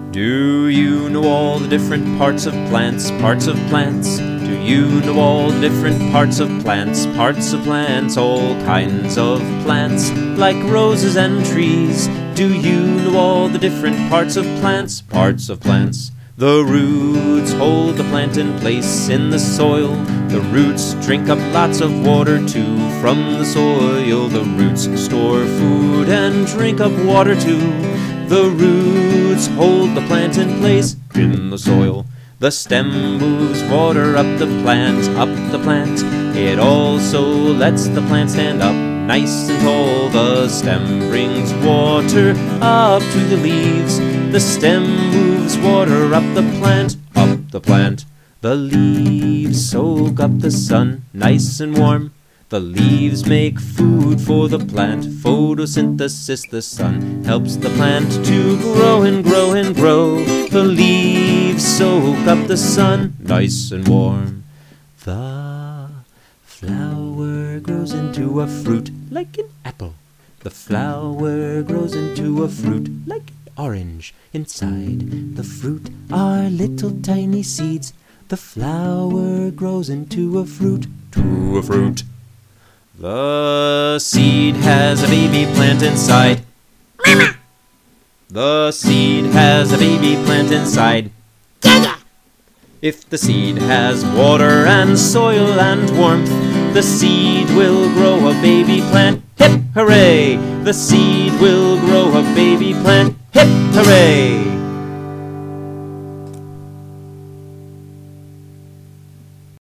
Do you know all the different parts of plants, parts of plants? Do you know all the different parts of plants, parts of plants, all kinds of plants, like roses and trees? Do you know all the different parts of plants, parts of plants? The roots hold the plant in place in the soil. The roots drink up lots of water too from the soil. The roots store food and drink up water too. The roots hold the plant in place in the soil. The stem moves water up the plant, up the plant. It also lets the plant stand up nice and tall. The stem brings water up to the leaves. The stem moves water up the plant, up the plant. The leaves soak up the sun nice and warm. The leaves make food for the plant. Photosynthesis, the sun helps the plant to grow and grow and grow. The leaves soak up the sun nice and warm. The flower grows into a fruit like an apple. The flower grows into a fruit like an orange. Inside the fruit are little tiny seeds. The flower grows into a fruit, to a fruit. The seed has a baby plant inside. The seed has a baby plant inside. If the seed has water and soil and warmth, the seed will grow a baby plant. Hip hooray! The seed will grow a baby plant. Hip hooray!